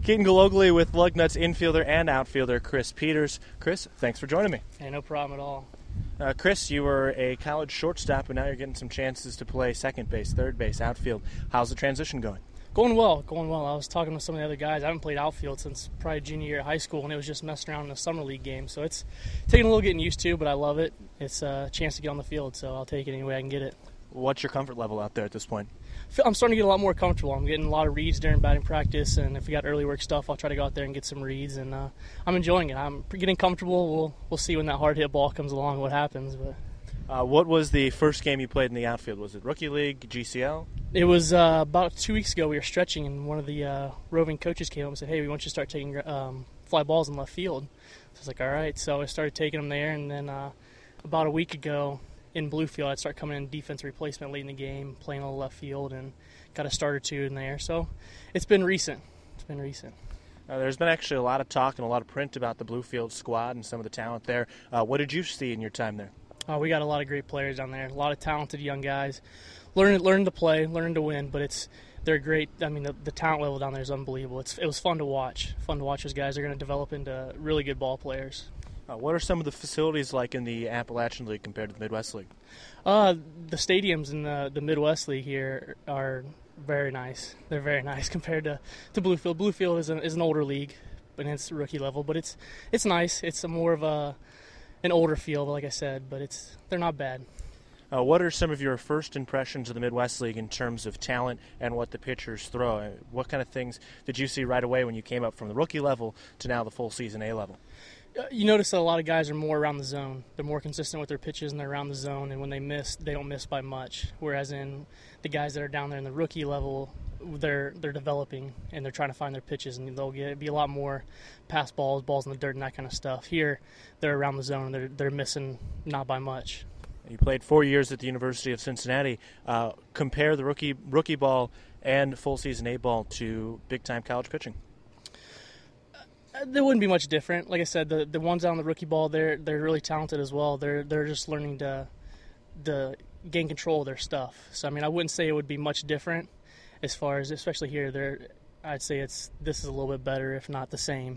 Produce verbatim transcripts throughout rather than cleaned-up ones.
Keaton Galogly with Lugnuts infielder and outfielder Chris Peters. Chris, thanks for joining me. Hey, no problem at all. Uh, Chris, you were a college shortstop, and now you're getting some chances to play second base, third base, outfield. How's the transition going? Going well, going well. I was talking with some of the other guys. I haven't played outfield since probably junior year of high school, and it was just messing around in the summer league game. So it's taking a little getting used to, but I love it. It's a chance to get on the field, so I'll take it any way I can get it. What's your comfort level out there at this point? I'm starting to get a lot more comfortable. I'm getting a lot of reads during batting practice, and if we got early work stuff, I'll try to go out there and get some reads, and uh, I'm enjoying it. I'm getting comfortable. We'll we'll see when that hard hit ball comes along what happens. But uh, what was the first game you played in the outfield? Was it Rookie League, G C L? It was uh, about two weeks ago. We were stretching, and one of the uh, roving coaches came up and said, "Hey, we want you to start taking um, fly balls in left field." So I was like, "All right." So I started taking them there, and then uh, about a week ago in Bluefield, I'd start coming in defense replacement late in the game, playing on the left field, and got a start or two in there. So it's been recent. It's been recent. Uh, there's been actually a lot of talk and a lot of print about the Bluefield squad and some of the talent there. Uh, what did you see in your time there? Uh, we got a lot of great players down there, a lot of talented young guys. Learn, learn to play, learn to win, but it's they're great. I mean, the, the talent level down there is unbelievable. It's, it was fun to watch. Fun to watch those guys. They're going to develop into really good ball players. Uh, what are some of the facilities like in the Appalachian League compared to the Midwest League? Uh, the stadiums in the, the Midwest League here are very nice. They're very nice compared to, to Bluefield. Bluefield is an, is an older league, but it's rookie level. But it's it's nice. It's a more of a an older field, like I said. But it's they're not bad. Uh, what are some of your first impressions of the Midwest League in terms of talent and what the pitchers throw? Uh, what kind of things did you see right away when you came up from the rookie level to now the full season A level? You notice that a lot of guys are more around the zone. They're more consistent with their pitches, and they're around the zone. And when they miss, they don't miss by much. Whereas in the guys that are down there in the rookie level, they're they're developing and they're trying to find their pitches, and they'll get be a lot more pass balls, balls in the dirt, and that kind of stuff. Here, they're around the zone. They're they're missing not by much. You played four years at the University of Cincinnati. Uh, compare the rookie rookie ball and full season A ball to big time college pitching. There wouldn't be much different. Like I said, the the ones on the rookie ball, they're they're really talented as well. They're they're just learning to to gain control of their stuff. So I mean, I wouldn't say it would be much different as far as, especially here. There, I'd say it's this is a little bit better, if not the same,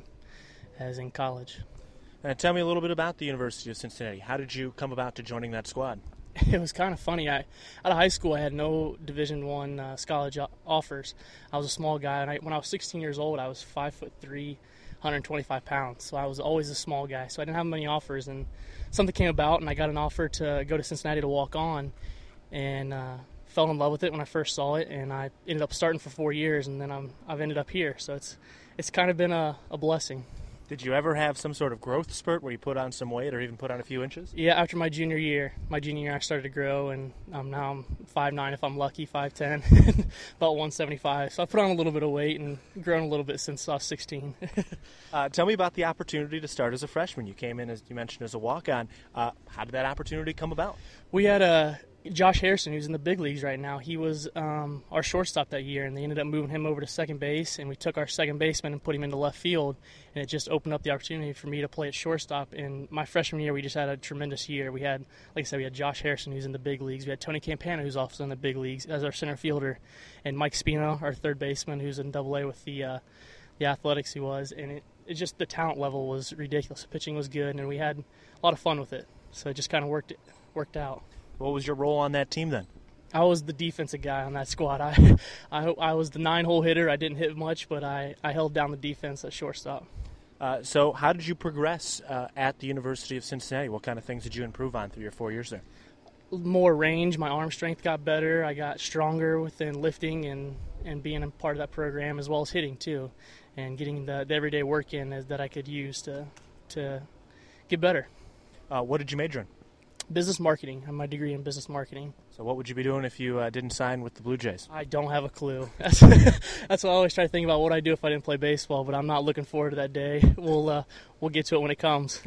as in college. Uh, tell me a little bit about the University of Cincinnati. How did you come about to joining that squad? It was kind of funny. I, out of high school, I had no Division One uh, college offers. I was a small guy, and I, when I was sixteen years old, I was five foot three, one hundred twenty-five pounds. So I was always a small guy. So I didn't have many offers, and something came about, and I got an offer to go to Cincinnati to walk on, and uh, fell in love with it when I first saw it, and I ended up starting for four years, and then I'm I've ended up here. So it's it's kind of been a, a blessing. Did you ever have some sort of growth spurt where you put on some weight or even put on a few inches? Yeah, after my junior year. My junior year I started to grow, and um, now I'm five nine if I'm lucky, five ten, about one seventy-five. So I put on a little bit of weight and grown a little bit since I was sixteen. uh, tell me about the opportunity to start as a freshman. You came in, as you mentioned, as a walk-on. Uh, how did that opportunity come about? We had a Josh Harrison, who's in the big leagues right now. He was um, our shortstop that year, and they ended up moving him over to second base, and we took our second baseman and put him into left field, and it just opened up the opportunity for me to play at shortstop. In my freshman year, we just had a tremendous year. We had, like I said, we had Josh Harrison, who's in the big leagues. We had Tony Campana, who's also in the big leagues, as our center fielder, and Mike Spino, our third baseman, who's in Double A with the uh, the Athletics he was, and it, it just the talent level was ridiculous. The pitching was good, and we had a lot of fun with it, so it just kind of worked worked out. What was your role on that team then? I was the defensive guy on that squad. I, I, I was the nine-hole hitter. I didn't hit much, but I, I held down the defense at shortstop. Uh, so how did you progress uh, at the University of Cincinnati? What kind of things did you improve on through your four years there? More range. My arm strength got better. I got stronger within lifting and, and being a part of that program, as well as hitting too, and getting the, the everyday work in as, that I could use to, to get better. Uh, what did you major in? Business marketing. I have my degree in business marketing. So what would you be doing if you uh, didn't sign with the Blue Jays? I don't have a clue. That's, that's what I always try to think about, what I'd do if I didn't play baseball, but I'm not looking forward to that day. We'll uh, we'll get to it when it comes.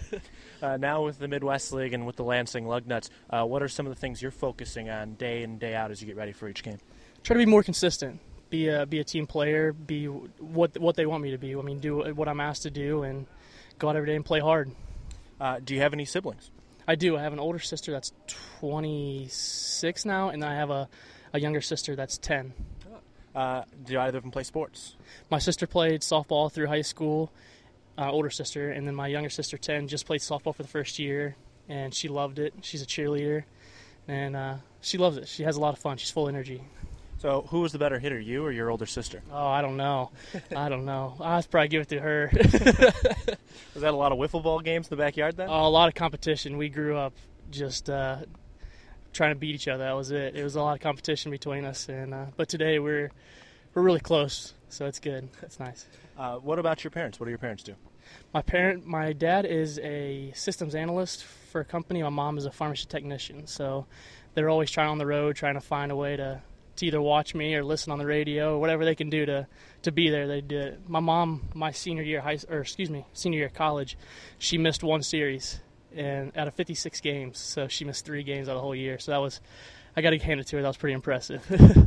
uh, now with the Midwest League and with the Lansing Lugnuts, uh, what are some of the things you're focusing on day in, day out as you get ready for each game? Try to be more consistent. Be a, be a team player. Be what what they want me to be. I mean, do what I'm asked to do and go out every day and play hard. Uh, do you have any siblings? I do. I have an older sister that's twenty-six now, and I have a, a younger sister that's ten. Uh, do either of them play sports? My sister played softball through high school, uh, older sister, and then my younger sister, ten, just played softball for the first year, and she loved it. She's a cheerleader, and uh, she loves it. She has a lot of fun. She's full of energy. So who was the better hitter, you or your older sister? Oh, I don't know. I don't know. I'd probably give it to her. Was that a lot of wiffle ball games in the backyard then? Oh, a lot of competition. We grew up just uh, trying to beat each other. That was it. It was a lot of competition between us, and uh, but today we're we're really close, so it's good. It's nice. Uh, what about your parents? What do your parents do? My parent, my dad is a systems analyst for a company. My mom is a pharmacy technician, so they're always trying on the road, trying to find a way to. to either watch me or listen on the radio or whatever they can do to, to be there. They do it. My mom, my senior year high or excuse me, senior year of college, she missed one series and out of fifty-six games, so she missed three games out of the whole year. So that was, I got to hand it to her. That was pretty impressive.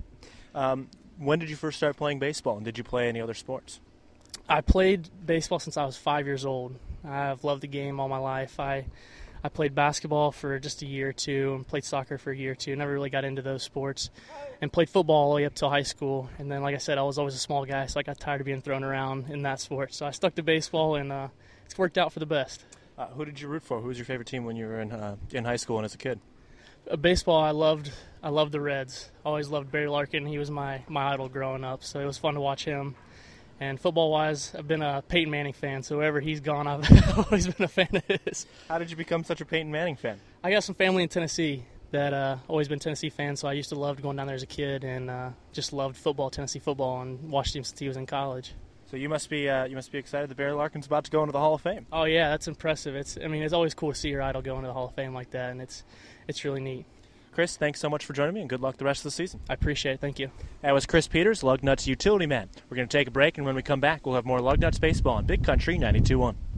um, when did you first start playing baseball, and did you play any other sports? I played baseball since I was five years old. I've loved the game all my life. I I played basketball for just a year or two and played soccer for a year or two. Never really got into those sports. And played football all the way up till high school. And then, like I said, I was always a small guy, so I got tired of being thrown around in that sport. So I stuck to baseball, and uh, it's worked out for the best. Uh, who did you root for? Who was your favorite team when you were in uh, in high school and as a kid? Uh, baseball, I loved I loved the Reds. Always loved Barry Larkin. He was my, my idol growing up, so it was fun to watch him. And football-wise, I've been a Peyton Manning fan, so wherever he's gone, I've always been a fan of his. How did you become such a Peyton Manning fan? I got some family in Tennessee that uh, always been Tennessee fans, so I used to love going down there as a kid and uh, just loved football, Tennessee football, and watched him since he was in college. So you must be uh, you must be excited that Barry Larkin's about to go into the Hall of Fame. Oh yeah, that's impressive. It's I mean it's always cool to see your idol go into the Hall of Fame like that, and it's it's really neat. Chris, thanks so much for joining me, and good luck the rest of the season. I appreciate it. Thank you. That was Chris Peters, Lugnuts utility man. We're going to take a break, and when we come back, we'll have more Lugnuts baseball on Big Country ninety-two point one.